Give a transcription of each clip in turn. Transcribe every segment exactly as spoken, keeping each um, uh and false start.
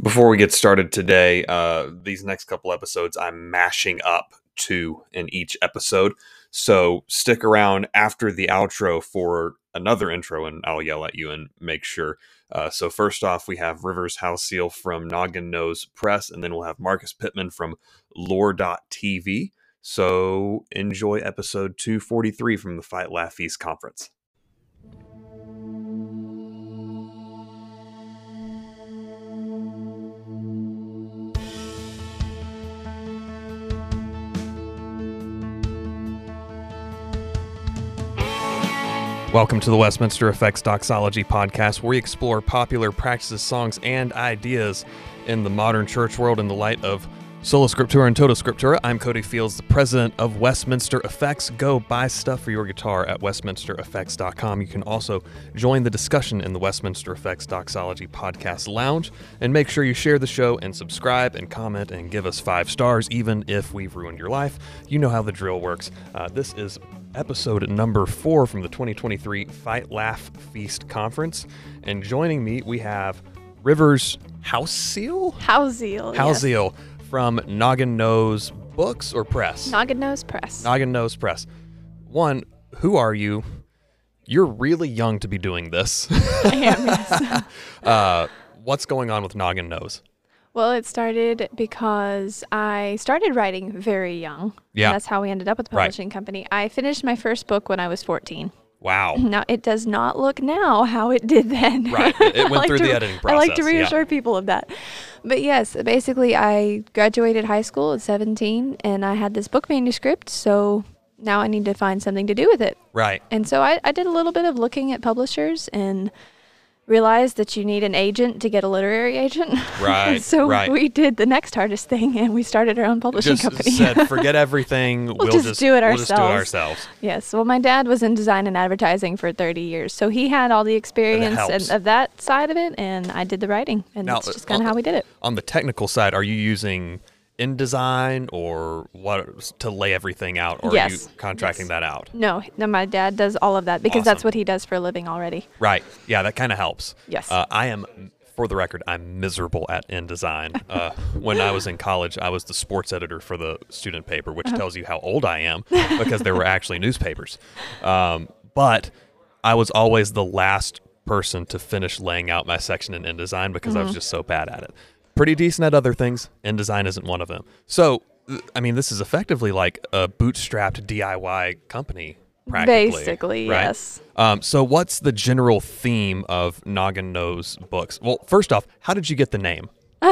Before we get started today, uh, these next couple episodes, I'm mashing up two in each episode. So stick around after the outro for another intro, and I'll yell at you and make sure. Uh, so first off, we have Rivers Houseel from Noggin Nose Press, and then we'll have Marcus Pittman from Lore dot T V. So enjoy episode two forty-three from the Fight Laugh Feast conference. Welcome to the Westminster Effects Doxology Podcast, where we explore popular practices, songs, and ideas in the modern church world in the light of Sola Scriptura and Tota Scriptura. I'm Cody Fields, the president of Westminster Effects. Go buy stuff for your guitar at westminster effects dot com. You can also join the discussion in the Westminster Effects Doxology Podcast Lounge, and make sure you share the show and subscribe and comment and give us five stars, even if we've ruined your life. You know how the drill works. Uh, this is episode number four from the twenty twenty-three Fight Laugh Feast Conference. And joining me, we have Rivers Houseel? Houseel, Houseel yes. From Noggin Nose Books or Press? Noggin Nose Press. Noggin Nose Press. One, who are you? You're really young to be doing this. I am, yes. uh, what's going on with Noggin Nose? Well, it started because I started writing very young. Yeah. That's how we ended up with the publishing right. company. I finished my first book when I was fourteen. Wow. Now, it does not look now how it did then. Right. It, it went like through to, the editing process. I like to reassure yeah. people of that. But yes, basically, I graduated high school at seventeen, and I had this book manuscript, so now I need to find something to do with it. Right. And so I, I did a little bit of looking at publishers and realized that you need an agent to get a literary agent. Right. so right. we did the next hardest thing, and we started our own publishing just company. Said, forget everything. we'll, we'll just, just do it we'll ourselves. Just do it ourselves. Yes. Well, my dad was in design and advertising for thirty years, so he had all the experience and and, of that side of it, and I did the writing, and now, that's just kind of how we did it. On the technical side, are you using InDesign or what to lay everything out, or yes. are you contracting yes. that out? No, no, my dad does all of that because Awesome. that's what he does for a living already. Right. Yeah, that kind of helps. Yes. Uh, I am, for the record, I'm miserable at InDesign. Uh, when I was in college, I was the sports editor for the student paper, which uh-huh. tells you how old I am because there were actually newspapers. Um, but I was always the last person to finish laying out my section in InDesign because mm-hmm. I was just so bad at it. Pretty decent at other things. InDesign isn't one of them. So, I mean, this is effectively like a bootstrapped D I Y company, practically. Basically, right? yes. Um, so what's the general theme of Noggin Nose Books? Well, first off, how did you get the name?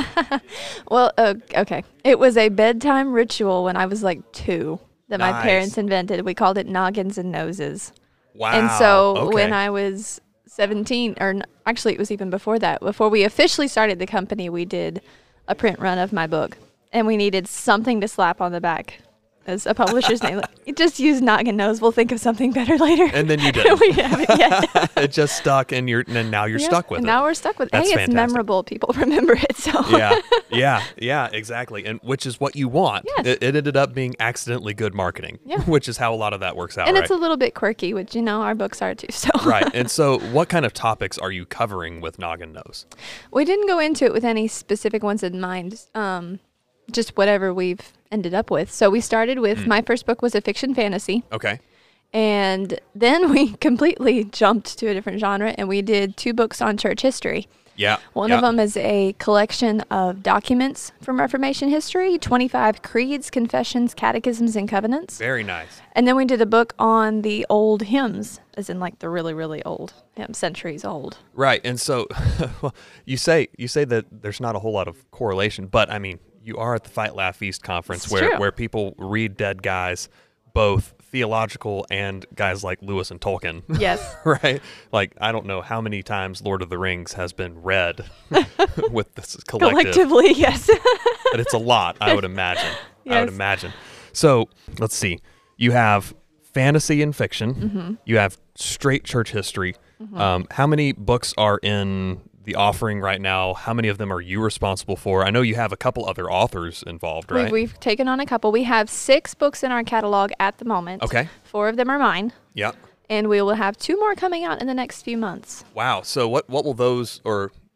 well, uh, okay. It was a bedtime ritual when I was like two that nice. my parents invented. We called it Noggins and Noses. Wow. And so okay. when I was seventeen, or n- actually it was even before that, before we officially started the company, we did a print run of my book, and we needed something to slap on the back as a publisher's name. Like, you just use Noggin Nose. We'll think of something better later. And then you did. we haven't yet. It just stuck, and you're and now you're yeah, stuck with and it. Now we're stuck with it. That's hey, fantastic. It's memorable. People remember it. So yeah, yeah, yeah, exactly. And which is what you want. Yes. It, it ended up being accidentally good marketing, yeah. which is how a lot of that works out. And right? it's a little bit quirky, which, you know, our books are too. So right. And so what kind of topics are you covering with Noggin Nose? We didn't go into it with any specific ones in mind. Um, just whatever we've ended up with. So we started with, mm. my first book was a fiction fantasy. Okay. And then we completely jumped to a different genre, and we did two books on church history. Yeah. One yeah. of them is a collection of documents from Reformation history, twenty-five creeds, confessions, catechisms, and covenants. Very nice. And then we did a book on the old hymns, as in like the really, really old hymns, centuries old. Right. And so well, you say you say that there's not a whole lot of correlation, but I mean, you are at the Fight Laugh Feast conference it's where, true. where people read dead guys, both theological and guys like Lewis and Tolkien. Yes. Right? Like, I don't know how many times Lord of the Rings has been read with this collective. Collectively, yes. But it's a lot, I would imagine. Yes. I would imagine. So, let's see. You have fantasy and fiction. Mm-hmm. You have straight church history. Mm-hmm. Um, how many books are in the offering right now? How many of them are you responsible for? I know you have a couple other authors involved, right? We've, we've taken on a couple. We have six books in our catalog at the moment. Okay. Four of them are mine. Yep. And we will have two more coming out in the next few months. Wow. So what, what will those, or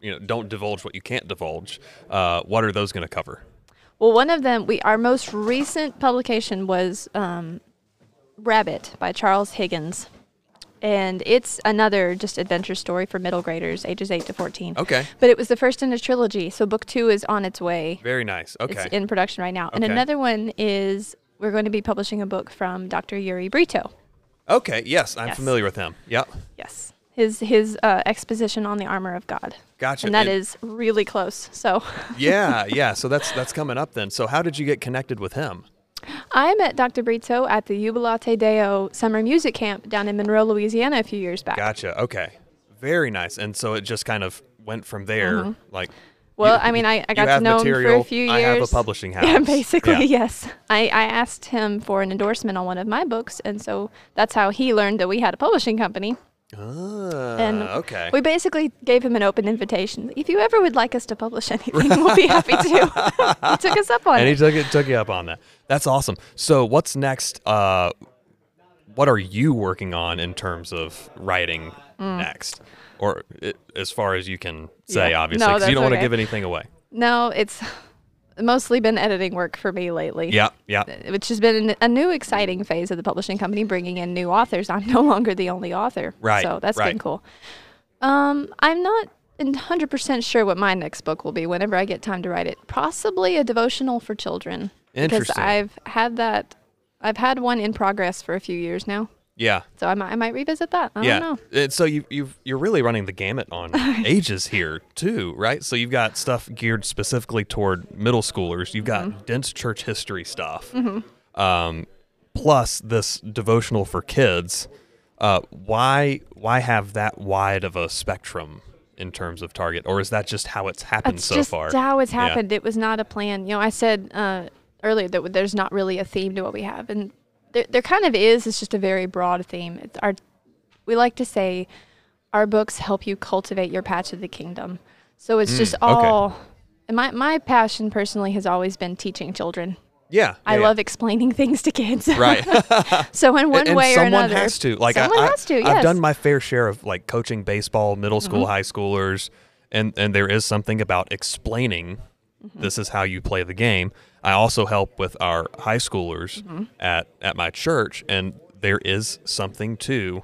you know, don't divulge what you can't divulge. Uh, what are those going to cover? Well, one of them, we our most recent publication was um, Rabbit by Charles Higgins. And it's another just adventure story for middle graders, ages eight to fourteen. Okay. But it was the first in a trilogy, so book two is on its way. Very nice. Okay. It's in production right now. Okay. And another one is we're going to be publishing a book from Doctor Yuri Brito. Okay. Yes, I'm Yes. familiar with him. Yep. Yes. His his uh, exposition on the armor of God. Gotcha. And that And- is really close. So yeah, yeah. So that's that's coming up then. So how did you get connected with him? I met Doctor Brito at the Jubilate Deo summer music camp down in Monroe, Louisiana a few years back. Gotcha. Okay. Very nice. And so it just kind of went from there. Like, Well, you- I mean, I, I you got have to know him for material, a few years. I have a publishing house. Yeah, basically, Yeah. yes. I, I asked him for an endorsement on one of my books, and so that's how he learned that we had a publishing company. Ah, And okay. we basically gave him an open invitation. If you ever would like us to publish anything, we'll be happy to. He took us up on and it. he took it took you up on that. That's awesome. So what's next? Uh, what are you working on in terms of writing next, or it, as far as you can say, Mm. Yeah. obviously, No, 'cause you that's don't want to okay. give anything away. No, it's mostly been editing work for me lately. Yeah, yeah. Which has been a new exciting phase of the publishing company, bringing in new authors. I'm no longer the only author. Right, So that's right. been cool. Um, I'm not one hundred percent sure what my next book will be whenever I get time to write it. Possibly a devotional for children. Interesting. Because I've had that, I've had one in progress for a few years now. Yeah. So I might, I might revisit that. I yeah. don't know. And so you you've you're really running the gamut on ages here too, right? So you've got stuff geared specifically toward middle schoolers. You've got Mm-hmm. dense church history stuff, um, plus this devotional for kids. Uh, why why have that wide of a spectrum in terms of target, or is that just how it's happened It's so just far? how it's Yeah. happened. It was not a plan. You know, I said uh, earlier that there's not really a theme to what we have, and there, there kind of is. It's just a very broad theme. It's our, we like to say, our books help you cultivate your patch of the kingdom. So it's just Mm, okay. all. And my my passion personally has always been teaching children. Yeah, I yeah, love explaining things to kids. yeah. right. So in one and, and way or someone another, has to. Like someone I, I, has to. I've Yes. done my fair share of like coaching baseball, middle school, Mm-hmm. high schoolers, and and there is something about explaining. Mm-hmm. This is how you play the game. I also help with our high schoolers Mm-hmm. at at my church, and there is something to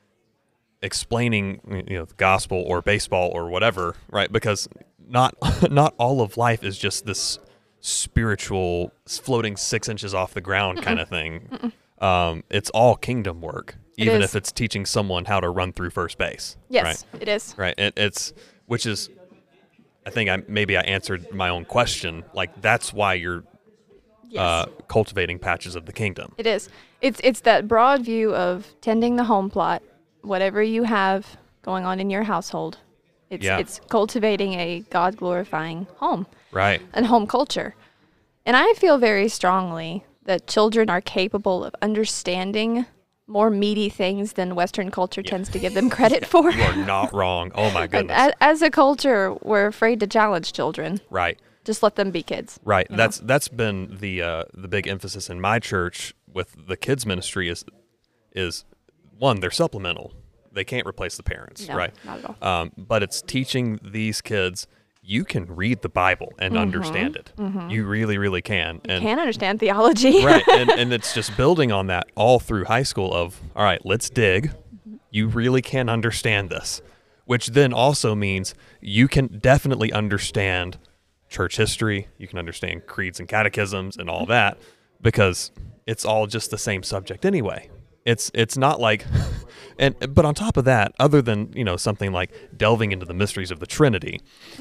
explaining, you know, the gospel or baseball or whatever, right? Because not not all of life is just this spiritual floating six inches off the ground kind of thing. Um, it's all kingdom work, It even is. if it's teaching someone how to run through first base. Yes, Right. it is. Right. It, it's which is, I think I maybe I answered my own question. Like that's why you're Yes. uh, cultivating patches of the kingdom. It is. It's it's that broad view of tending the home plot, whatever you have going on in your household. It's Yeah. it's cultivating a God glorifying home Right. and home culture. And I feel very strongly that children are capable of understanding more meaty things than Western culture tends to give them credit for. You are not wrong. Oh my And goodness. as, as a culture, we're afraid to challenge children. Right. Just let them be kids. Right. you know? That's that's been the uh, the big emphasis in my church with the kids ministry is is one, they're supplemental. They can't replace the parents, No, right? not at all. Um, but it's teaching these kids you can read the Bible and understand it. You really, really can. And Can't understand theology. right, and, and it's just building on that all through high school of, all right, let's dig. You really can understand this, which then also means you can definitely understand church history. You can understand creeds and catechisms and all that because it's all just the same subject anyway. It's it's not like, and but on top of that, other than, you know, something like delving into the mysteries of the Trinity,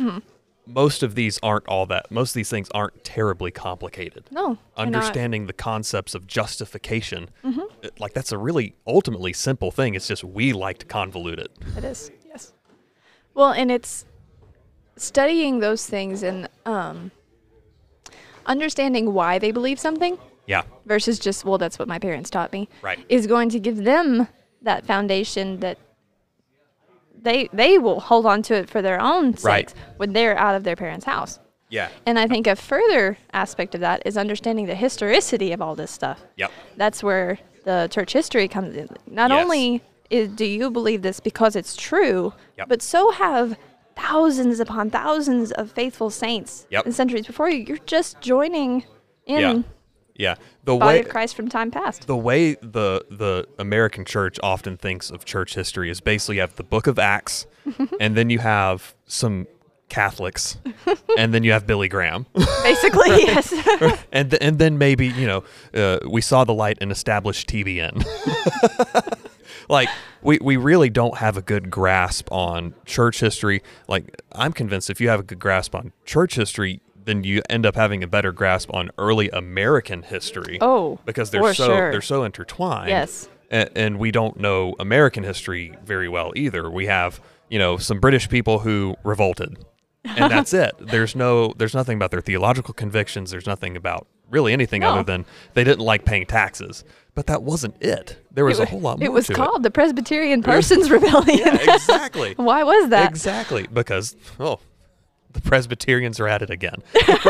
most of these aren't all that. Most of these things aren't terribly complicated. No. they're not. Understanding the concepts of justification, it- like that's a really ultimately simple thing. It's just we like to convolute it. It is, yes. Well, and it's studying those things and um, understanding why they believe something Yeah, versus just, well, that's what my parents taught me, Right. is going to give them that foundation that they they will hold on to it for their own sakes Right. when they're out of their parents' house. yeah, And I think a further aspect of that is understanding the historicity of all this stuff. yep, That's where the church history comes in. Not Yes. only is, do you believe this because it's true, Yep. but so have thousands upon thousands of faithful saints Yep. and centuries before you. You're just joining in Yeah. Yeah. The the body way of Christ from time past. the way the the American church often thinks of church history is basically you have the Book of Acts, and then you have some Catholics, and then you have Billy Graham, Basically, yes. and th- and then maybe you know uh, we saw the light and established T B N. Like we we really don't have a good grasp on church history. Like I'm convinced if you have a good grasp on church history, then you end up having a better grasp on early American history. Oh, because they're for so sure. they're so intertwined. Yes. And, and we don't know American history very well either. We have, you know, some British people who revolted, and that's it. There's no, there's nothing about their theological convictions. There's nothing about really anything No. other than they didn't like paying taxes. But that wasn't it. There was It a wa- whole lot more It was to called the Presbyterian Persons Rebellion. Yeah, exactly. Why was that? Exactly, because oh, the Presbyterians are at it again.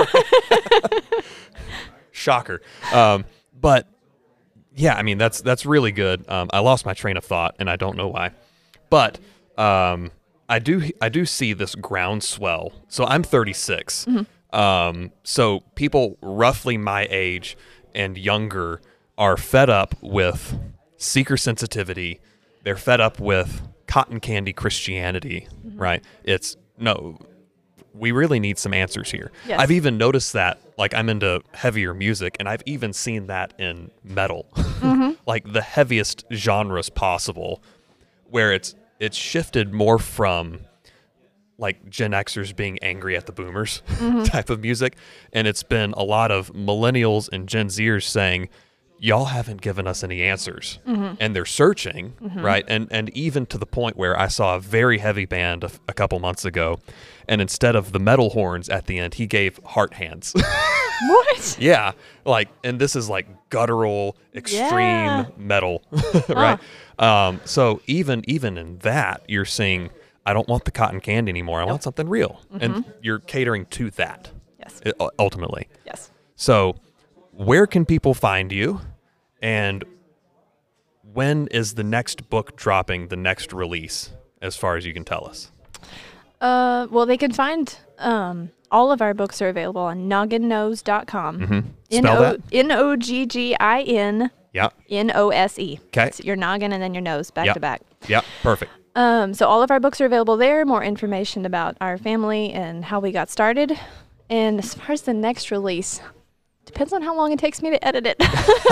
Shocker. Um, but yeah, I mean that's that's really good. Um, I lost my train of thought, and I don't know why. But um, I do I do see this groundswell. So I'm thirty-six. Mm-hmm. Um, so people roughly my age and younger are fed up with seeker sensitivity. They're fed up with cotton candy Christianity, Mm-hmm. right? It's no, we really need some answers here. Yes. I've even noticed that, like I'm into heavier music, and I've even seen that in metal, Mm-hmm. like the heaviest genres possible, where it's it's shifted more from like Gen Xers being angry at the boomers Mm-hmm. type of music, and it's been a lot of millennials and Gen Zers saying, y'all haven't given us any answers. Mm-hmm. And they're searching, right? And and even to the point where I saw a very heavy band a, a couple months ago, and instead of the metal horns at the end, he gave heart hands. What? Yeah, like, and this is like guttural, extreme Yeah. metal, right? Um, so even even in that, you're seeing, I don't want the cotton candy anymore. I want something real, and you're catering to that. Yes. uh, ultimately. Yes. So, where can people find you, and when is the next book dropping? The next release, as far as you can tell us. Uh, well, they can find um, all of our books are available on noggin nose dot com. Mm-hmm. Spell that. N O G G I N Yeah. N O S E. 'Kay. So your noggin and then your nose back Yep. to back. Yeah. Perfect. Um, so all of our books are available there. More information about our family and how we got started. And as far as the next release, depends on how long it takes me to edit it.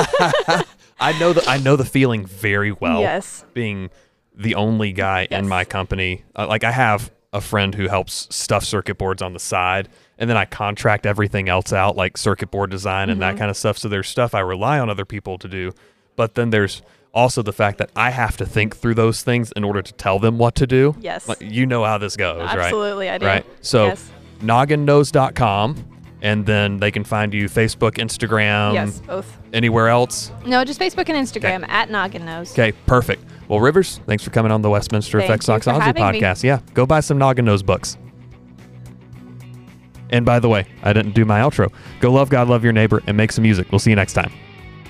I know the I know the feeling very well. Yes. Being the only guy in Yes. my company, uh, like I have a friend who helps stuff circuit boards on the side, and then I contract everything else out, like circuit board design and Mm-hmm. that kind of stuff. So there's stuff I rely on other people to do, but then there's also the fact that I have to think through those things in order to tell them what to do. Yes. Like, you know how this goes, right? Absolutely, I do. Right. So Yes. noggin nose dot com, and then they can find you Facebook, Instagram, yes, both. anywhere else. No, just Facebook and Instagram at Noggin Nose. Okay, perfect. Well, Rivers, thanks for coming on the Westminster Thank Effects you for Doxology having me. podcast. Yeah, go buy some Noggin Nose books. And by the way, I didn't do my outro. Go love God, love your neighbor, and make some music. We'll see you next time.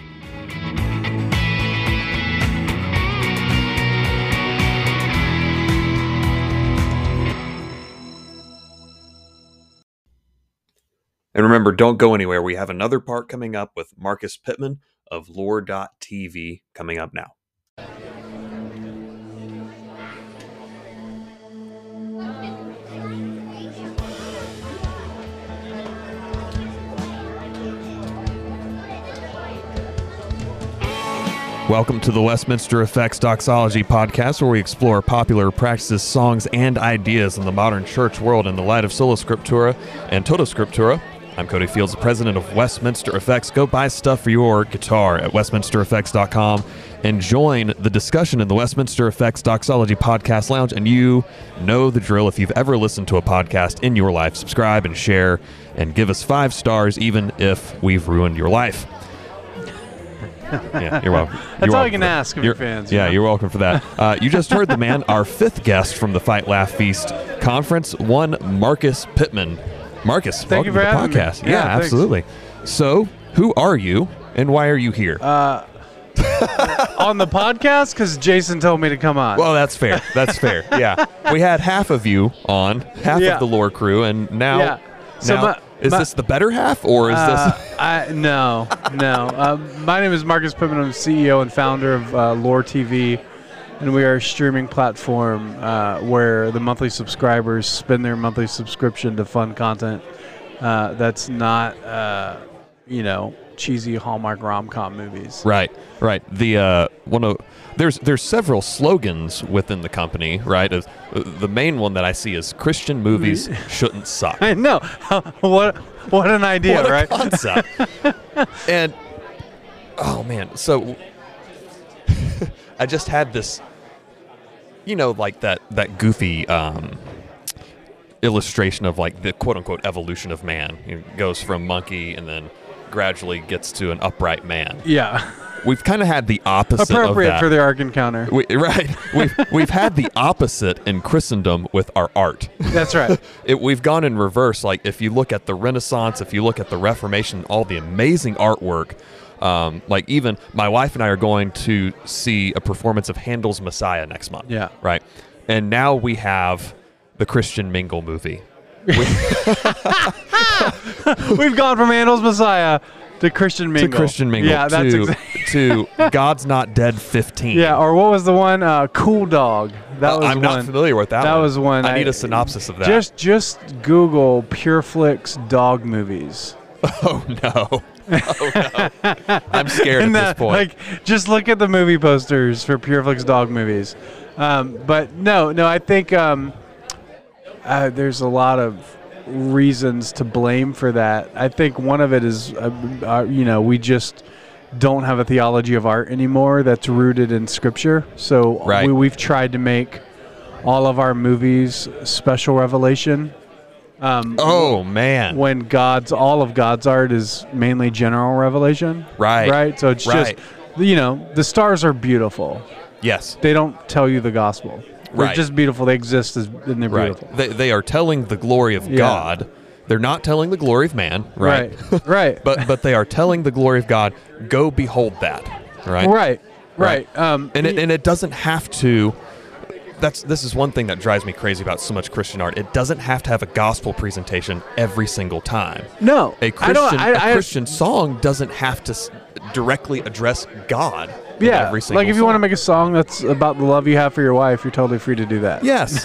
And remember, don't go anywhere. We have another part coming up with Marcus Pittman of lore dot T V coming up now. Welcome to the Westminster Effects Doxology podcast, where we explore popular practices, songs, and ideas in the modern church world in the light of Sola Scriptura and Tota Scriptura. I'm Cody Fields, the president of Westminster Effects. Go buy stuff for your guitar at westminster effects dot com and join the discussion in the Westminster Effects Doxology Podcast Lounge. And you know the drill. If you've ever listened to a podcast in your life, subscribe and share and give us five stars, even if we've ruined your life. Yeah, you're welcome. That's You're all welcome you can for that. ask of You're- your fans. you Yeah, know? you're welcome for that. Uh, you just heard the man, our fifth guest from the Fight Laugh Feast conference, one Marcus Pittman. Marcus, Thank you welcome for to the having podcast. me. Yeah, Yeah, thanks. absolutely. So, who are you and why are you here? Uh, on the podcast because Jason told me to come on. Well, that's fair. That's fair. Yeah. We had half of you on, half Yeah. of the lore crew, and now, Yeah. So now my- is my- this the better half, or is Uh, this? I, no, no. Um, my name is Marcus Pittman. I'm C E O and founder of uh, Lore T V, and we are a streaming platform uh, where the monthly subscribers spend their monthly subscription to fun content uh, that's not, uh, you know, cheesy Hallmark rom-com movies. Right, right. The uh, one of there's there's several slogans within the company, right? Uh, the main one that I see is Christian movies shouldn't suck. I know. what what an idea, What a right? concept. And oh man, so I just had this, you know, like that that goofy um, illustration of like the quote unquote evolution of man. It goes from monkey and then gradually gets to an upright man. Yeah. We've kind of had the opposite Appropriate of that. for the Ark Encounter. We, right. We've, we've had the opposite in Christendom with our art. That's right. It, we've gone in reverse. Like, if you look at the Renaissance, if you look at the Reformation, all the amazing artwork, um, like even my wife and I are going to see a performance of Handel's Messiah next month. Yeah. Right. And now we have the Christian Mingle movie. We've gone from Handel's Messiah to Christian Mingle. To Christian Mingle. Yeah, that's to, exactly. to God's Not Dead fifteen. Yeah, or what was the one? Uh, Cool Dog. That Uh, was I'm one. not familiar with that That one. was one. I need I- a synopsis of that. Just just Google PureFlix dog movies. Oh no! Oh no! I'm scared And at the- this point. Like, just look at the movie posters for PureFlix dog movies. Um, but no, no, I think um, uh, there's a lot of reasons to blame for that. I think one of it is, uh, uh, you know, we just don't have a theology of art anymore that's rooted in Scripture. So Right. we, we've tried to make all of our movies special revelation. Um, oh man! when God's all of God's art is mainly general revelation. Right. Right. So it's Right. just, you know, the stars are beautiful. Yes. They don't tell you the gospel. They're Right. just beautiful. They exist as, and they're Right. beautiful. They they are telling the glory of Yeah. God. They're not telling the glory of man. Right. Right. Right. but but they are telling the glory of God. Go behold that. Right. Right. Right. Um, And it and it doesn't have to. That's this is one thing that drives me crazy about so much Christian art. It doesn't have to have a gospel presentation every single time. no, A I Christian don't. I, a I, Christian song doesn't have to s- directly address God. in yeah. every single Like if you want to song. make a song that's about the love you have for your wife, you're totally free to do that. Yes.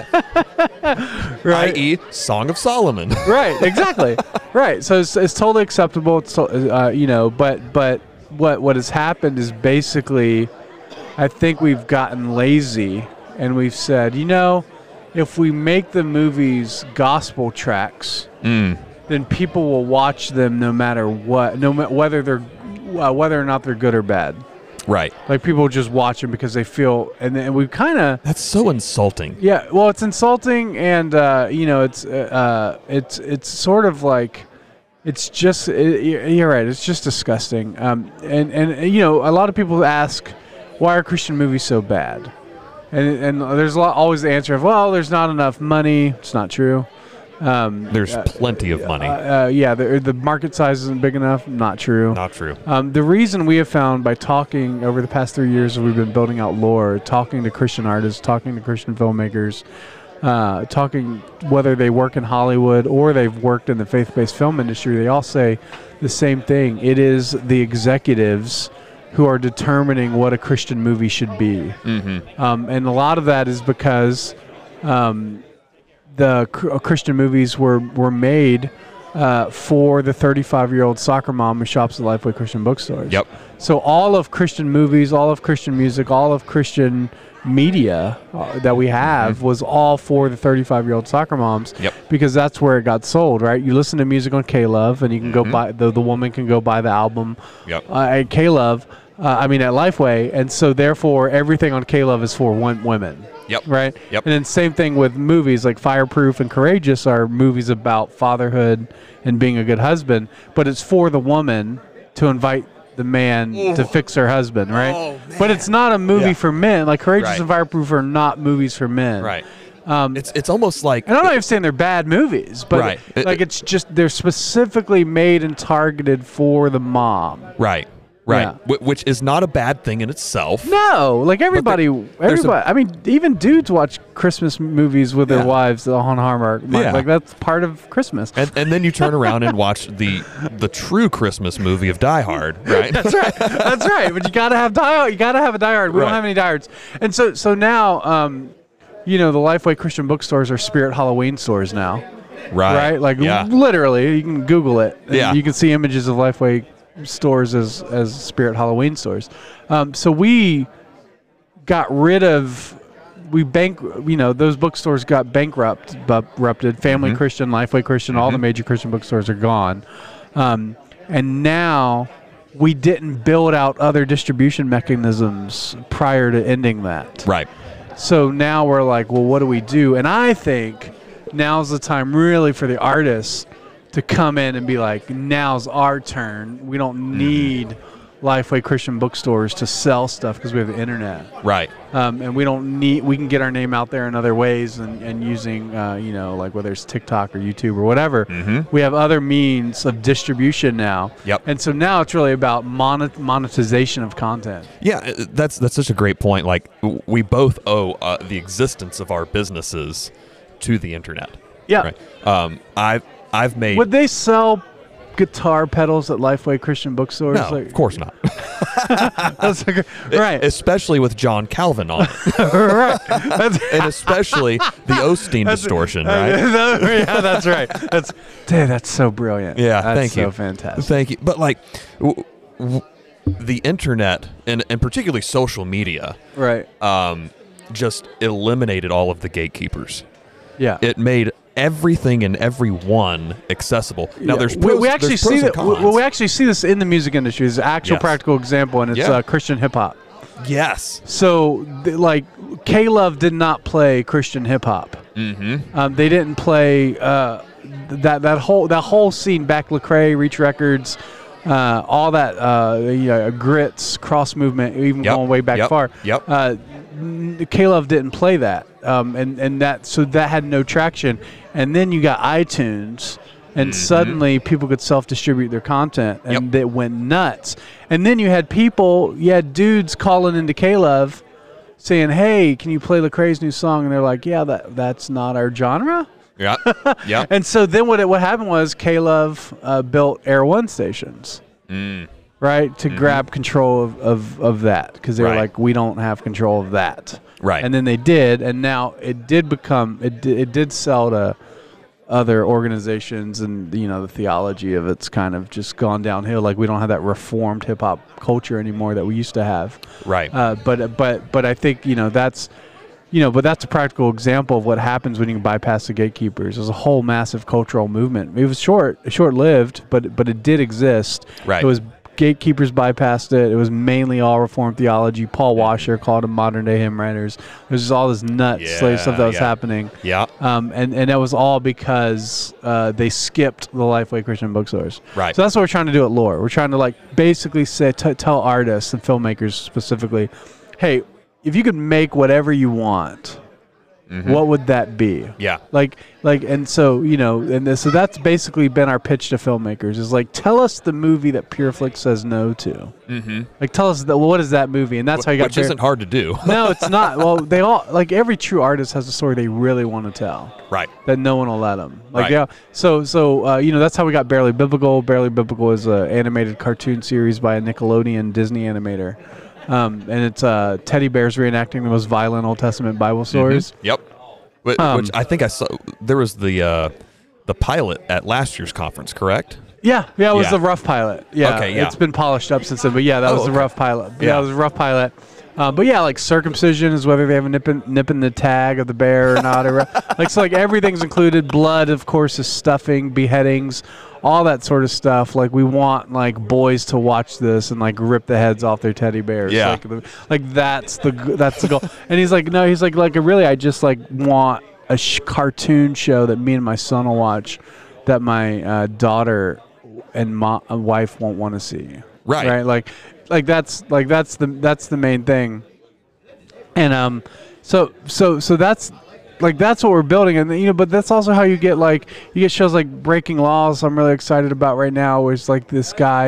Right. that is. Song of Solomon. Right, exactly. Right. So it's, it's totally acceptable. It's, to- uh, you know, but but what what has happened is basically, I think we've gotten lazy and we've said, you know, if we make the movies gospel tracks, Mm. then people will watch them no matter what, no matter whether they're uh, whether or not they're good or bad. Right. Like people just watch them because they feel, and then we kind of. That's so insulting. Yeah, well, it's insulting, and uh, you know, it's uh, it's it's sort of like, it's just it, you're right. It's just disgusting. Um, and and you know, a lot of people ask, why are Christian movies so bad? And and there's a lot, always the answer of, well, there's not enough money. It's not true. Um, There's uh, plenty of money. uh, uh, yeah, the the market size isn't big enough. Not true. Not true. Um, the reason we have found by talking over the past three years as we've been building out lore, talking to Christian artists, talking to Christian filmmakers, uh, talking whether they work in Hollywood or they've worked in the faith-based film industry, they all say the same thing. It is the executives who are determining what a Christian movie should be. Mm-hmm. Um, and a lot of that is because um, the cr- Christian movies were, were made uh, for the thirty-five-year-old soccer mom who shops at Lifeway Christian bookstores. Yep. So all of Christian movies, all of Christian music, all of Christian media uh, that we have Mm-hmm. was all for the thirty-five-year-old soccer moms. Yep. Because that's where it got sold, right? You listen to music on K-Love, and you can Mhm. go buy the the woman can go buy the album Yep. uh, at K-Love. Uh, I mean at Lifeway, and so therefore everything on K-Love is for one, women. Yep. Right. Yep. And then same thing with movies like Fireproof and Courageous are movies about fatherhood and being a good husband, but it's for the woman to invite the man to fix her husband, right? Oh, But it's not a movie Yeah. for men. Like Courageous Right. and Fireproof are not movies for men. Right. Um, It's it's almost like and I'm not even saying they're bad movies, but Right. It- like it's just they're specifically made and targeted for the mom. right. Right. Yeah. Wh- which is not a bad thing in itself. No, like everybody, there- there's everybody. I mean, even dudes watch Christmas movies with Yeah. their wives on Hallmark. Like, Yeah. like that's part of Christmas. And, and then you turn around and watch the the true Christmas movie of Die Hard, right? That's right. That's right. But you gotta have die. You gotta have a Die Hard. We Right. don't have any Die Hards. And so, so now, um, you know, the Lifeway Christian bookstores are Spirit Halloween stores now. Right. Right. Like yeah. literally, you can Google it. And Yeah. You can see images of Lifeway stores as as Spirit Halloween stores. Um, so we got rid of. We bank, you know, those bookstores got bankrupt, bankrupted. Family Mhm. Christian, Lifeway Christian, all the Mhm. major Christian bookstores are gone. Um, and now we didn't build out other distribution mechanisms prior to ending that. Right. So now we're like, well, what do we do? And I think now's the time really for the artists to come in and be like, now's our turn. We don't need Lifeway Christian bookstores to sell stuff because we have the internet. Right. Um, and we don't need, we can get our name out there in other ways and, and using, uh, you know, like whether it's TikTok or YouTube or whatever. Mhm. We have other means of distribution now. Yep. And so now it's really about monet- monetization of content. Yeah, uh, that's that's such a great point. Like w- we both owe uh, the existence of our businesses to the internet. Yeah. Right. Um, I've I've made Would they sell guitar pedals at Lifeway Christian bookstores? no, Like- of course not. That's like, right. Especially with John Calvin on it, right. That's, and especially the Osteen distortion, uh, right? yeah, that's right. That's, dude, that's so brilliant. Yeah, that's thank so you. fantastic. Thank you. But like w- w- the internet and and particularly social media, Right. um, just eliminated all of the gatekeepers. Yeah. It made everything and everyone accessible. Now, Yeah. there's we, pros, we actually there's see pros that. and We, cons. we actually see this in the music industry. It's an actual Yes. practical example, and it's Yeah. uh, Christian hip hop. Yes. So, th- like, K-Love did not play Christian hip hop. Mm-hmm. Um, they didn't play uh, th- that that whole that whole scene. Back Lecrae, Reach Records, uh, all that uh, you know, grits, cross movement, even Yep. going way back Yep. far. Yep. Uh, n- K-Love didn't play that, um, and and that so that had no traction. And then you got iTunes, and Mhm. suddenly people could self-distribute their content, and Yep. it went nuts. And then you had people, you had dudes calling into K-Love, saying, "Hey, can you play Lecrae's new song?" And they're like, "Yeah, that that's not our genre." Yeah. Yeah. And so then what it, what happened was K-Love uh, built Air One stations, Mm. right, to grab control of, of, of that, because they were Right. like, we don't have control of that. Right. And then they did, and now it did become, it, di- it did sell to other organizations, and, you know, the theology of it's kind of just gone downhill. Like, we don't have that reformed hip-hop culture anymore that we used to have. Right. Uh, but but but I think, you know, that's you know, but that's a practical example of what happens when you bypass the gatekeepers. There's a whole massive cultural movement. It was short, short lived, but but it did exist. Right. It was gatekeepers bypassed it. It was mainly all Reformed theology. Paul Washer called them modern day hymn writers. There's just all this nut slave stuff that was Yeah, yeah. happening. Yeah. Um, and, and that was all because uh, they skipped the Lifeway Christian bookstores. Right. So that's what we're trying to do at Lore. We're trying to like basically say, t- tell artists and filmmakers specifically, hey, if you could make whatever you want, Mhm. what would that be? Yeah. Like, like, and so, you know, and this, so that's basically been our pitch to filmmakers is like, tell us the movie that PureFlix says no to. Mm-hmm. Like, tell us, the, well, what is that movie? And that's how you got Which isn't hard to do. No, it's not. Well, they all, like, every true artist has a story they really want to tell Right. that no one will let them. Like, Right. yeah. So, so uh, you know, that's how we got Barely Biblical. Barely Biblical is an animated cartoon series by a Nickelodeon Disney animator. Um, and it's uh, teddy bears reenacting the most violent Old Testament Bible stories. Mhm. Yep. Which, Um, which I think I saw. There was the uh, the pilot at last year's conference, correct? Yeah, yeah, it was Yeah. the rough pilot. Yeah, Okay, yeah. it's been polished up since then, but yeah, that Oh, was the okay. rough pilot. Yeah, Yeah. it was a rough pilot. Uh, but yeah, like circumcision is whether they have a nip in, nip in the tag of the bear or not. Or, like so, like everything's included. Blood, of course, is stuffing, beheadings, all that sort of stuff. Like we want like boys to watch this and like rip the heads off their teddy bears. Yeah. like, the, like that's the g- that's the goal. And he's like, no, he's like, like really, I just like want a sh- cartoon show that me and my son will watch, that my uh, daughter and my uh, wife won't want to see. Right. Right. Like, like that's like that's the that's the main thing. And um, so so so that's like that's what we're building, and you know, but that's also how you get like you get shows like Breaking Laws. I'm really excited about right now, where it's like this guy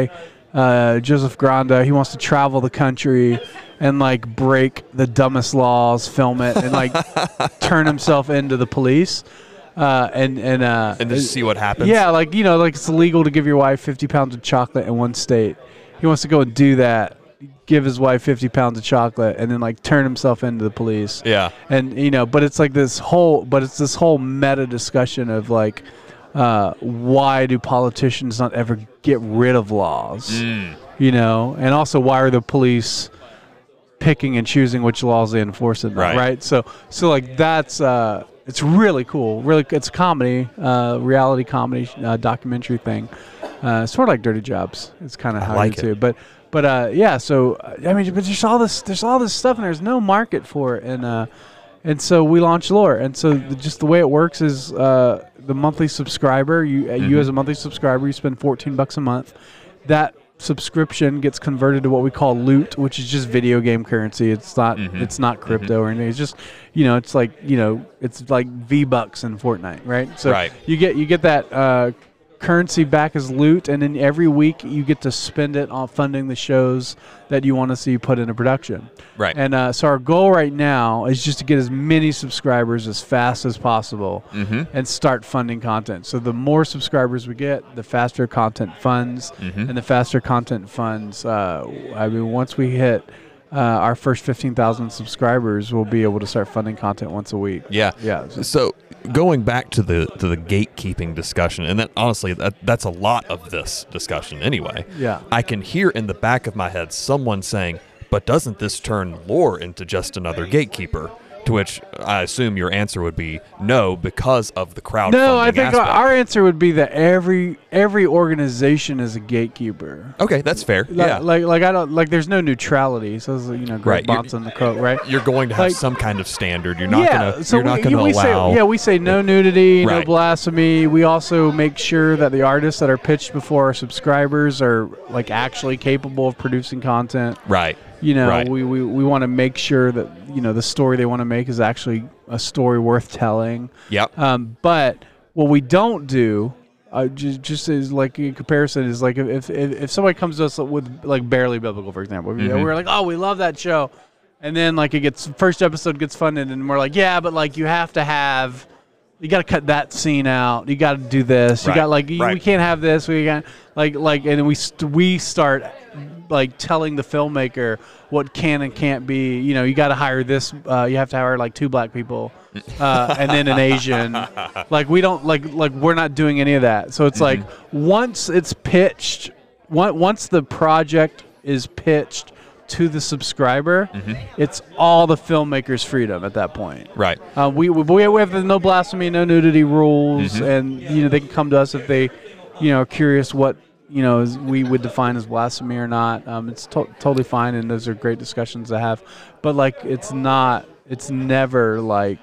uh, Joseph Granda. He wants to travel the country and like break the dumbest laws, film it, and like turn himself into the police. Uh, and and uh, And just see what happens. Yeah, like you know, like it's illegal to give your wife fifty pounds of chocolate in one state. He wants to go and do that, give his wife fifty pounds of chocolate, and then like turn himself into the police. Yeah. And you know, but it's like this whole, but it's this whole meta discussion of like, uh, why do politicians not ever get rid of laws? Mm. You know, and also why are the police picking and choosing which laws they enforce in them, Right. right? So, so like that's uh, it's really cool. Really, it's a comedy, uh, reality comedy, uh, documentary thing. Uh, sort of like Dirty Jobs. It's kind of I how like you do it. it. But, but uh, yeah. So uh, I mean, but there's all this, there's all this stuff, and there's no market for it, and uh, and so we launched Lore, and so the, just the way it works is uh, the monthly subscriber. You, uh, Mm-hmm. you as a monthly subscriber, you spend fourteen bucks a month. That subscription gets converted to what we call loot, which is just video game currency. It's not Mhm. it's not crypto or anything. It's just, you know, it's like, you know, it's like V bucks in Fortnite, right? So Right. you get you get that uh, currency back as loot, and then every week you get to spend it on funding the shows that you want to see put into production. Right. And uh, so our goal right now is just to get as many subscribers as fast as possible Mm-hmm. and start funding content. So the more subscribers we get, the faster content funds, Mhm. and the faster content funds. Uh, I mean, once we hit uh, our first fifteen thousand subscribers, we'll be able to start funding content once a week. Yeah. Yeah. So- So going back to the to the gatekeeping discussion, and then honestly, that that's a lot of this discussion anyway. Yeah. I can hear in the back of my head someone saying, "But doesn't this turn Lore into just another gatekeeper?" To which I assume your answer would be no, because of the crowdfunding No, I think aspect. our answer would be that every every organization is a gatekeeper. Okay, that's fair. Like, yeah. like, like I don't like. There's no neutrality. So it's, you know, Greg Right, you're- Bonson, the quote, right? You're going to have like- some kind of standard. You're not yeah, gonna so you're not we, gonna we allow say yeah, we say no nudity, no Right. blasphemy. We also make sure that the artists that are pitched before our subscribers are like actually capable of producing content. Right. You know, Right. we, we, we want to make sure that, you know, the story they want to make is actually a story worth telling. Yep. Um, but what we don't do, uh, just, just as like in comparison, is like if, if if somebody comes to us with like Barely Biblical, for example, we- Mhm. we're like, oh, we love that show, and then like it gets first episode gets funded, and we're like, yeah, but like you have to have, you got to cut that scene out, you got to do this, Right, you got like you, right. we can't have this, we got like like, and then we st- we start like telling the filmmaker what can and can't be. You know, you got to hire this. Uh, you have to hire like two black people, uh, and then an Asian. Like we don't like like we're not doing any of that. So it's like once it's pitched, on- once the project is pitched to the subscriber, it's all the filmmaker's freedom at that point. Right. Uh, we, we we have the no blasphemy, no nudity rules, and you know they can come to us if they, you know, are curious what you know is, we would define as blasphemy or not. Um, it's to- totally fine, and those are great discussions to have. But like, it's not, it's never like,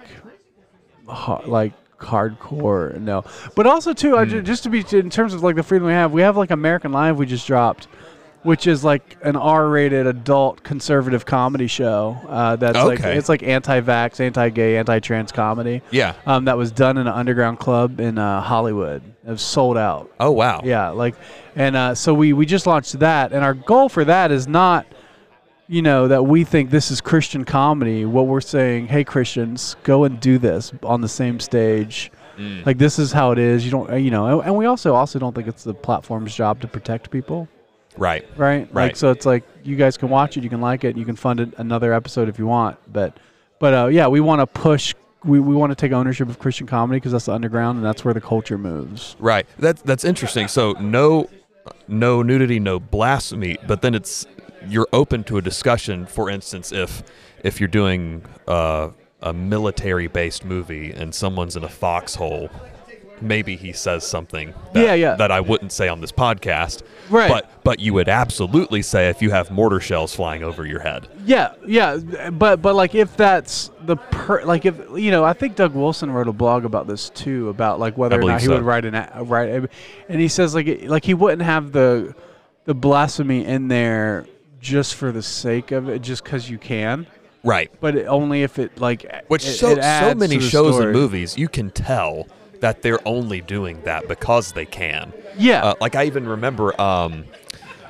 ha- like hardcore, no. But also too, I ju- just to be in terms of like the freedom we have, we have like American Live we just dropped, which is like an R-rated adult conservative comedy show. Uh, that's like Okay. it's like anti-vax, anti-gay, anti-trans comedy. Yeah. Um, that was done in an underground club in uh, Hollywood. It was sold out. Oh wow. Yeah, like, and uh, so we we just launched that, and our goal for that is not, you know, that we think this is Christian comedy. What we're saying, hey Christians, go and do this on the same stage. Mm. Like this is how it is. You don't, uh, you know, and, and we also also don't think it's the platform's job to protect people. Right. Right? Like, Right. so it's like you guys can watch it, you can like it, you can fund it another episode if you want. But, but uh, yeah, we want to push. We, we want to take ownership of Christian comedy because that's the underground and that's where the culture moves. Right. That's that's interesting. So no, no nudity, no blasphemy. But then it's you're open to a discussion. For instance, if if you're doing uh, a military-based movie and someone's in a foxhole, maybe he says something that, Yeah, yeah. that I wouldn't say on this podcast. Right. But but you would absolutely say if you have mortar shells flying over your head. Yeah, yeah, but but like if that's the per like if you know I think Doug Wilson wrote a blog about this too about like whether I or not believe he so. would write an a- write and he says like it, like he wouldn't have the the blasphemy in there just for the sake of it, just because you can, Right. but it, only if it like Which it, so it so adds many to the shows story. and movies you can tell that they're only doing that because they can. Yeah, Uh, like I even remember um,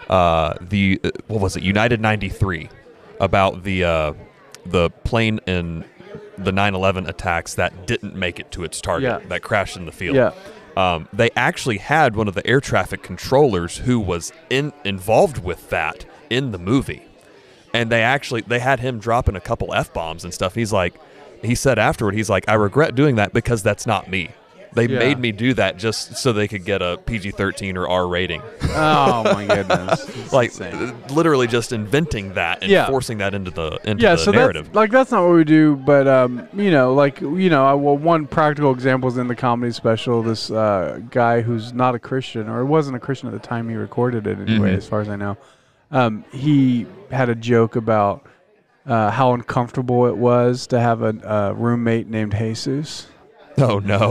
uh, the uh, what was it, United ninety-three, about the uh, the plane in the nine eleven attacks that didn't make it to its target, Yeah. that crashed in the field. Yeah. Um, they actually had one of the air traffic controllers who was in involved with that in the movie, and they actually they had him dropping a couple F-bombs and stuff. He's like, he said afterward, he's like, I regret doing that because that's not me. They Yeah. made me do that just so they could get a P G thirteen or R rating. Oh my goodness! It's Like insane. uh, literally just inventing that and Yeah. forcing that into the into yeah, the so narrative. that's like that's not what we do, but um, you know, like you know, I, well, one practical example is in the comedy special. This uh, guy who's not a Christian, or wasn't a Christian at the time he recorded it anyway, Mhm. as far as I know. Um, he had a joke about uh, how uncomfortable it was to have a, a roommate named Jesus. Oh no!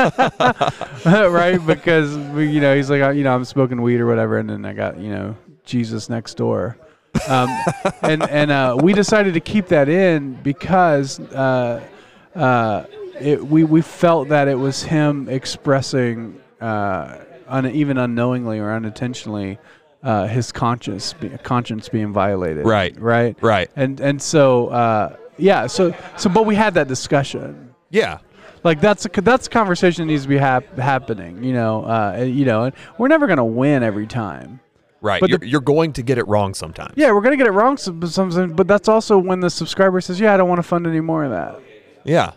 Right, because we, you know, he's like, uh, you know, I'm smoking weed or whatever, and then I got, you know, Jesus next door, um, and and uh, we decided to keep that in because uh, uh, it, we we felt that it was him expressing, uh, un, even unknowingly or unintentionally, uh, his conscience be, conscience being violated. Right. right, Right. and and so uh, yeah, so so but we had that discussion. Yeah. Like that's a that's a conversation that needs to be hap- happening, you know. Uh, you know, and we're never gonna win every time. Right. But You're, the- you're going to get it wrong sometimes. Yeah, we're gonna get it wrong some- sometimes, but that's also when the subscriber says, "Yeah, I don't want to fund any more of that." Yeah.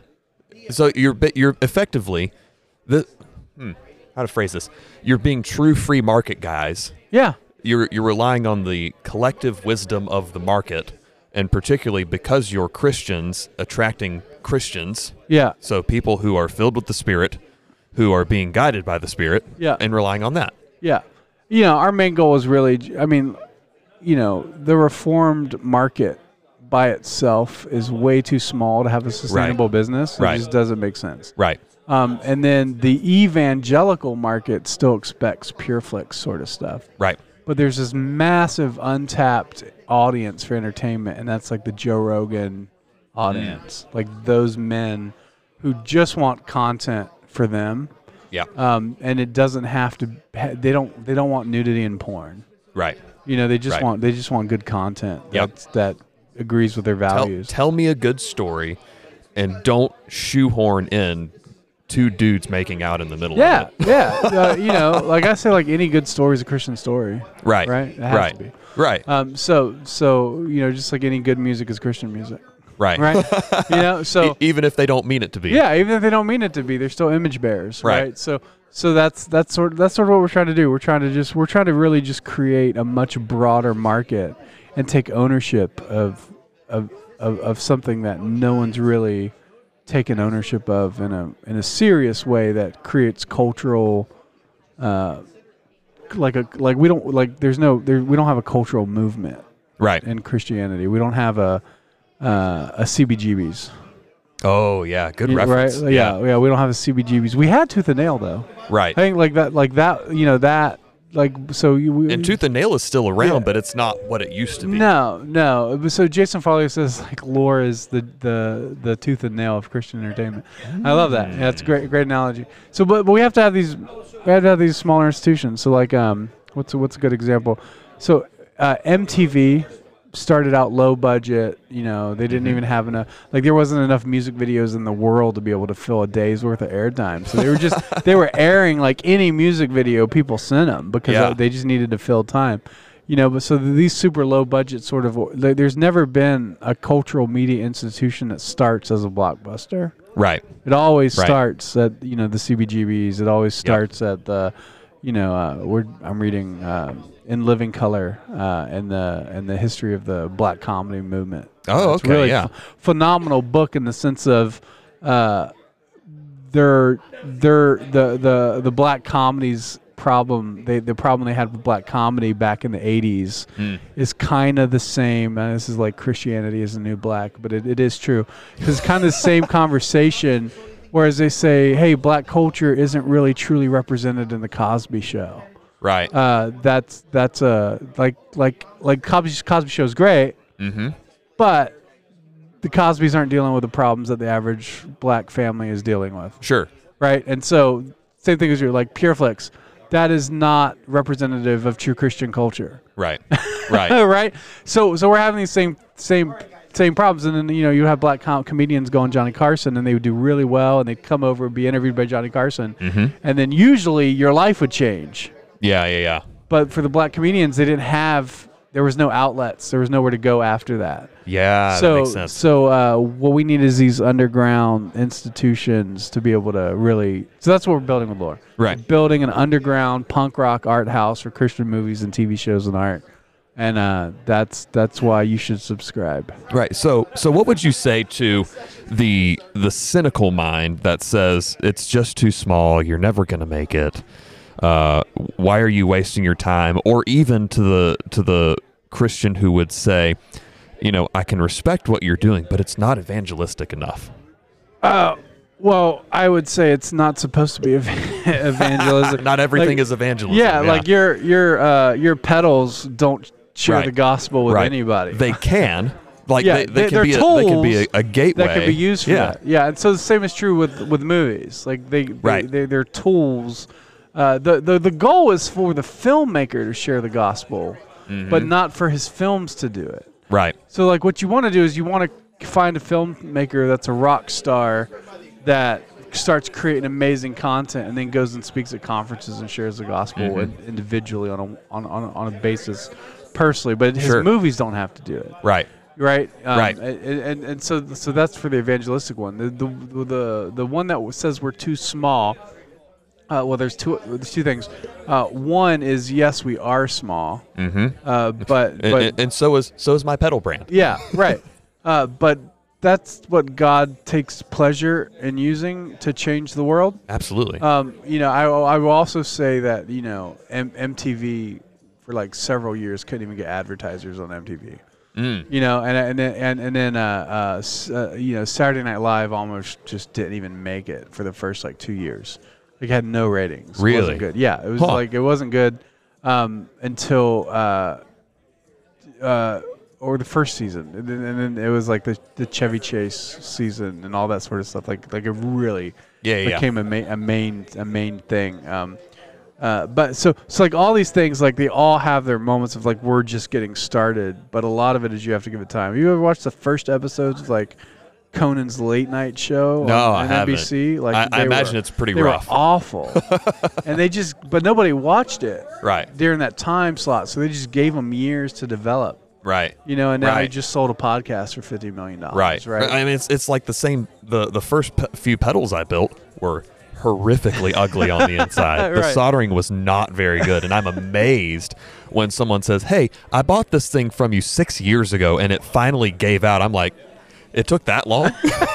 So you're bi- you're effectively the hmm, how to phrase this? You're being true free market guys. Yeah, You're you're relying on the collective wisdom of the market, and particularly because you're Christians attracting Christians. yeah, So people who are filled with the Spirit, who are being guided by the Spirit, Yeah. and relying on that. yeah. You know, our main goal is really, j- I mean, you know, the reformed market by itself is way too small to have a sustainable business. It Right. just doesn't make sense. Right. Um, and then the evangelical market still expects pure flicks sort of stuff. Right. But there's this massive untapped audience for entertainment, and that's like the Joe Rogan audience, like those men who just want content for them, Yeah. um, and it doesn't have to. Ha- they don't. They don't want nudity and porn. Right. You know, they just Right. want. They just want good content. Yep. That's, that agrees with their Tell, values. tell me a good story, and don't shoehorn in two dudes making out in the middle yeah, of it. yeah. Uh, you know, like I say, like any good story is a Christian story. Right. Right. It has right. to be. Right. Um, so, so you know, just like any good music is Christian music, right. right? You know, so E- even if they don't mean it to be. yeah, even if they don't mean it to be, they're still image bearers, Right. right? So, so that's that's sort that's sort of what we're trying to do. We're trying to just we're trying to really just create a much broader market and take ownership of of of, of something that no one's really taken ownership of in a in a serious way that creates cultural. Uh, like a like we don't like there's no there we don't have a cultural movement Right. in Christianity. We don't have a uh, a C B G B's. Oh yeah. Good Yeah, reference. right? Yeah, yeah. We don't have a C B G B's. We had Tooth and Nail though. Right. I think like that, like that. You know that, like so. You, we, And Tooth and Nail is still around, Yeah. but it's not what it used to be. No, no. But So Jason Foley says like lore is the the the tooth and nail of Christian entertainment. I love that. Yeah, that's a great great analogy. So, but but we have to have these we have to have these smaller institutions. So like um, what's a, what's a good example? So uh, M T V started out low budget. You know, they didn't Mhm. even have enough. Like there wasn't enough music videos in the world to be able to fill a day's worth of airtime. So they were just they were airing like any music video people sent them because Yeah. uh, they just needed to fill time. You know, but so these super low budget sort of there- there's never been a cultural media institution that starts as a blockbuster. Right. It always Right. starts at you know the C B G B's. It always starts at the, you know, uh, we're I'm reading uh, In Living Color uh, and the and the history of the black comedy movement. Oh, Uh, it's okay, really yeah. ph- phenomenal book in the sense of, uh, they're they're the the the black comedies problem. They the problem they had with black comedy back in the eighties Mm. is kind of the same. And this is like Christianity is the new black, but it, it is true because it's kind of the same conversation. Whereas they say, hey, black culture isn't really truly represented in the Cosby Show. Right. Uh, that's that's a like like like Cosby Cosby Show is great, Mm-hmm. but the Cosbys aren't dealing with the problems that the average black family is dealing with, Sure. right? And so same thing as you're like Pureflix. that is not representative of true Christian culture. Right. Right. Right. So so we're having these same same same problems, and then you know you have black com- comedians going Johnny Carson, and they would do really well, and they'd come over and be interviewed by Johnny Carson, mm-hmm. and then usually your life would change. Yeah, yeah, yeah. But for the black comedians, they didn't have. There was no outlets. There was nowhere to go after that. Yeah, so, that makes sense. So uh, what we need is these underground institutions to be able to really. So that's what we're building with Lore. Right. We're building an underground punk rock art house for Christian movies and T V shows and art, and uh, that's that's why you should subscribe. Right. So, so what would you say to the the cynical mind that says it's just too small, you're never going to make it? Uh, why are you wasting your time? Or even to the to the Christian who would say, you know, I can respect what you're doing, but it's not evangelistic enough. Uh, well, I would say it's not supposed to be ev- evangelism. Not everything like, is evangelism. Yeah, yeah, like your your uh, your pedals don't share right. the gospel with right. anybody. They can. Like yeah, they, they, they can be a, they can be a, a gateway that can be used for yeah. that. Yeah, and so the same is true with with movies. Like they, they right. they they're tools. Uh, the, the the goal is for the filmmaker to share the gospel, mm-hmm. but not for his films to do it. Right. So like what you want to do is you want to find a filmmaker that's a rock star that starts creating amazing content and then goes and speaks at conferences and shares the gospel mm-hmm. individually on a on on a, on a basis personally. But his sure. movies don't have to do it. Right. Right. Um, right. And, and and so so that's for the evangelistic one. The the the the one that says we're too small. Uh, well, there's two. There's two things. Uh, one is yes, we are small, mm-hmm. uh, but but and, and so is so is my pedal brand. Yeah, right. uh, but that's what God takes pleasure in using to change the world. Absolutely. Um, you know, I I will also say that you know M- MTV for like several years couldn't even get advertisers on M T V. Mm. You know, and and then and, and then uh, uh, uh, you know Saturday Night Live almost just didn't even make it for the first like two years. It had no ratings. Really? It wasn't good. Yeah, it was huh. like it wasn't good um, until uh, uh, or the first season, and then, and then it was like the the Chevy Chase season and all that sort of stuff. Like like it really yeah, yeah, became yeah. a main a main a main thing. Um, uh, but so so like all these things, like they all have their moments of like we're just getting started. But a lot of it is you have to give it time. You ever watched the first episodes of like Conan's late night show no, on, on I N B C? haven't. Like I, I imagine were, it's pretty they rough. Were awful, and they just but nobody watched it right during that time slot, so they just gave them years to develop. Right. You know, and now right. he just sold a podcast for fifty million dollars. Right. Right. I mean, it's it's like the same. The the first pe- few pedals I built were horrifically ugly on the inside. The right. soldering was not very good, and I'm amazed when someone says, "Hey, I bought this thing from you six years ago, and it finally gave out." I'm like, "It took that long?"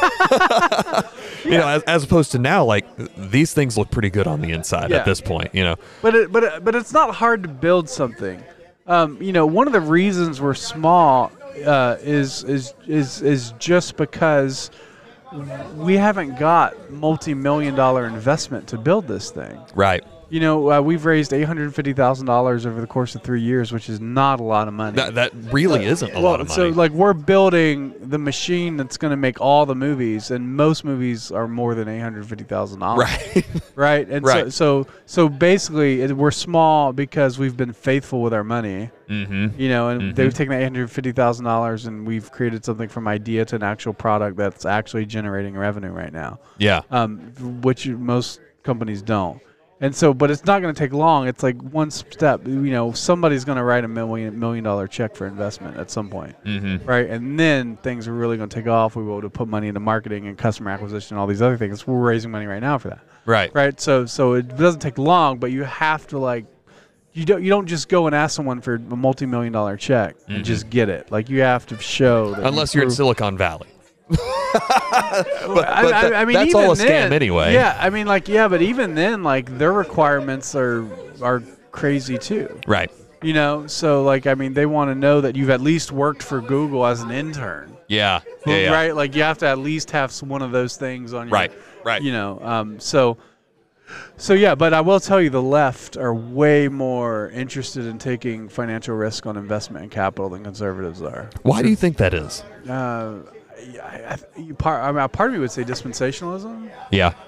You know, as, as opposed to now, like these things look pretty good on the inside yeah. at this point. You know, but it, but it, but it's not hard to build something. Um, you know, one of the reasons we're small uh, is is is is just because we haven't got multi-million dollar investment to build this thing. right? You know, uh, we've raised eight hundred fifty thousand dollars over the course of three years, which is not a lot of money. That that really isn't a well, lot of money. So, like, we're building the machine that's going to make all the movies, and most movies are more than eight hundred fifty thousand dollars. right. Right. And Right. so, so, so basically, it, we're small because we've been faithful with our money. mm-hmm. You know, and Mhm. they've taken eight hundred fifty thousand dollars, and we've created something from idea to an actual product that's actually generating revenue right now. Yeah. Um, which most companies don't. And so, but it's not going to take long. It's like one step. You know, somebody's going to write a million million dollar check for investment at some point, Mm-hmm. right? And then things are really going to take off. We will to put money into marketing and customer acquisition and all these other things. We're raising money right now for that, Right. right? So, so it doesn't take long, but you have to like, you don't you don't just go and ask someone for a multi million dollar check Mm-hmm. and just get it. Like you have to show that Unless you you're in prove- Silicon Valley. but, but I, I, that- I mean, that's even all a scam then, anyway. Yeah, I mean, like, yeah, but even then, like, their requirements are are crazy too. Right. You know, so like, I mean, they want to know that you've at least worked for Google as an intern, Yeah. Yeah. yeah. right? Like, you have to at least have s- one of those things on your, Right. Right. You know, um, so. So yeah, but I will tell you, the left are way more interested in taking financial risk on investment and capital than conservatives are. Why do you think that is? Uh, I, I, you part, I mean, part of me would say dispensationalism. Yeah.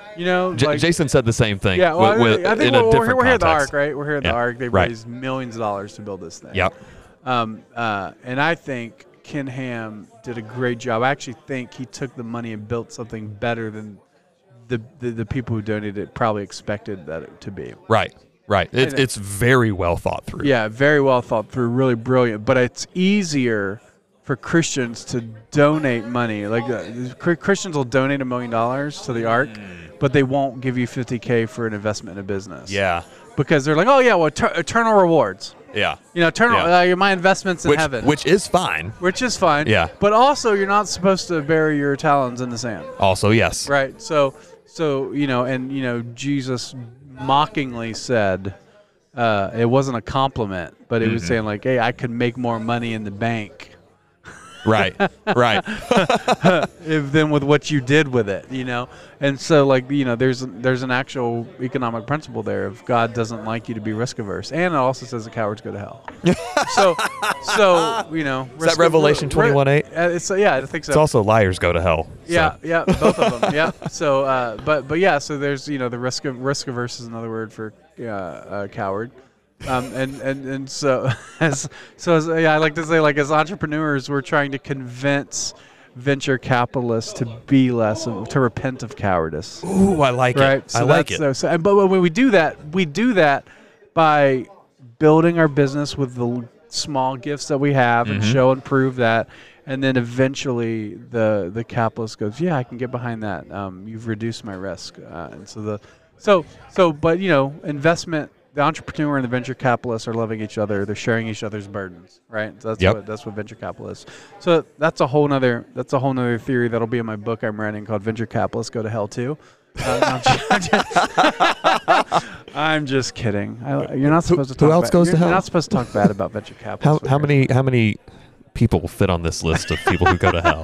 You know, J- like, Jason said the same thing. yeah. Well, with, with, I think in a we're, different we're here at the context. Ark, right? We're here at Yeah. the Ark. They Right. raised millions of dollars to build this thing. Yep. Um, uh, and I think Ken Ham did a great job. I actually think he took the money and built something better than the the, the people who donated it probably expected that it to be. Right. Right. It's And- it's very well thought through. Yeah, very well thought through, really brilliant. But it's easier for Christians to donate money. Like uh, Chr- Christians will donate a million dollars to the Ark, but they won't give you fifty K for an investment in a business. Yeah. Because they're like, oh yeah, well, ter- eternal rewards. Yeah. You know, eternal. Yeah. Uh, my investments in Which, heaven, which is fine. which is fine. Yeah. But also, you're not supposed to bury your talons in the sand. Also, yes. Right. So, so you know, and you know, Jesus mockingly said, uh, it wasn't a compliment, but it was Mhm. saying like, hey, I could make more money in the bank Right. Right. if, than with what you did with it, you know. And so, like, you know, there's there's an actual economic principle there. If God doesn't like you to be risk averse, and it also says the cowards go to hell. so, so you know, Is that Revelation twenty-one eight? Uh, it's uh, yeah, I think so. It's also liars go to hell. so. Yeah, yeah, both of them. Yeah. So, uh, but but yeah, so there's you know the risk of risk averse is another word for uh, uh, coward, um, and and and so as so as yeah, I like to say like as entrepreneurs, we're trying to convince venture capitalists to be less of, to repent of cowardice. Ooh, I like Right. it. So I like that's it. So, so and, but when we do that, we do that by building our business with the l- small gifts that we have and Mhm. show and prove that. And then eventually the the capitalist goes, yeah, I can get behind that. Um, you've reduced my risk. Uh, and so the so so but you know, investment, the entrepreneur and the venture capitalist are loving each other. They're sharing each other's burdens, right? So that's Yep. what that's what venture capital is. So that's a whole nother that's a whole nother theory that'll be in my book I'm writing called Venture Capitalists Go to Hell Too. Uh, no, I'm, just, I'm just kidding. I, you're not supposed to talk. who else bad, goes you're, to hell? You're not supposed to talk bad about venture How capitalists. how many how many people fit on this list of people who go to hell?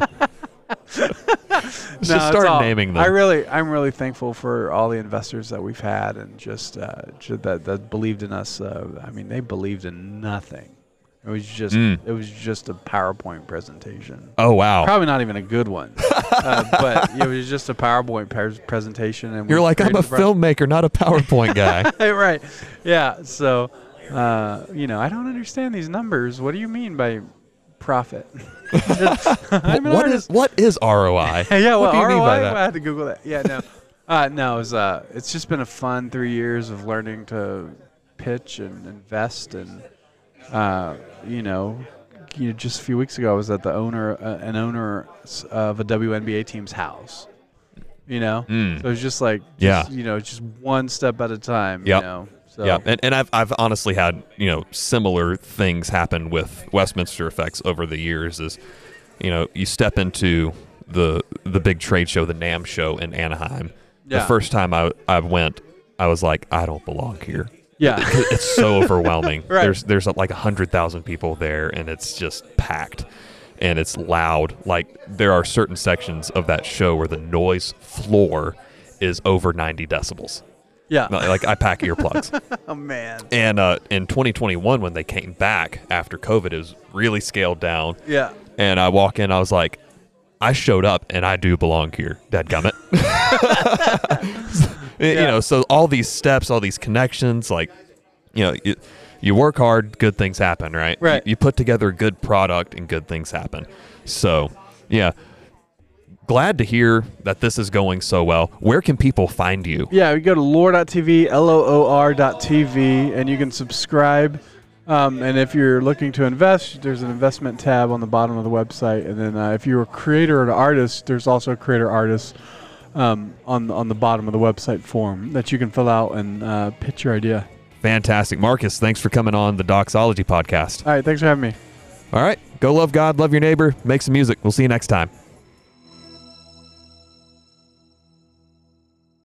Just No, it's start all- naming them. I really, I'm really thankful for all the investors that we've had and just uh, ju- that that believed in us. Uh, I mean, they believed in nothing. It was just, Mm. it was just a PowerPoint presentation. Oh wow. Probably not even a good one, uh, but it was just a PowerPoint pres- presentation. And we You're like, I'm a created pro- filmmaker, not a PowerPoint guy. right? Yeah. So, uh, you know, I don't understand these numbers. What do you mean by profit? I'm an what artist. is what is R O I? yeah, well, what do you R O I? mean by that? I had to Google that. Yeah, no, uh, no. It was, uh, it's just been a fun three years of learning to pitch and invest, and uh, you know, you know, just a few weeks ago, I was at the owner, uh, an owner s- of a W N B A team's house. You know, Mm. so it was just like, Yeah. just, you know, just one step at a time. Yep. You know, so Yeah, and, and I've I've honestly had you know similar things happen with Westminster Effects over the years. Is you know you step into the the big trade show, the NAMM show in Anaheim. Yeah. The first time I I went, I was like, I don't belong here. yeah. It's so overwhelming. Right. There's there's like a hundred thousand people there, and it's just packed, and it's loud. Like there are certain sections of that show where the noise floor is over ninety decibels. Yeah. Like I pack earplugs. Oh man. And uh, in twenty twenty-one, when they came back after COVID, it was really scaled down. Yeah. And I walk in, I was like, I showed up and I do belong here, dadgummit. You Yeah. know, so all these steps, all these connections, like, you know, you, you work hard, good things happen, right? Right. You, you put together a good product and good things happen. So, yeah. Glad to hear that this is going so well. Where can people find you? Yeah, you go to lore dot t v, L O O R dot T V, and you can subscribe. Um, and if you're looking to invest, there's an investment tab on the bottom of the website. And then uh, if you're a creator or an artist, there's also a creator artist um, on, on the bottom of the website form that you can fill out and uh, pitch your idea. Fantastic. Marcus, thanks for coming on the Doxology podcast. All right, thanks for having me. All right. Go love God, love your neighbor, make some music. We'll see you next time.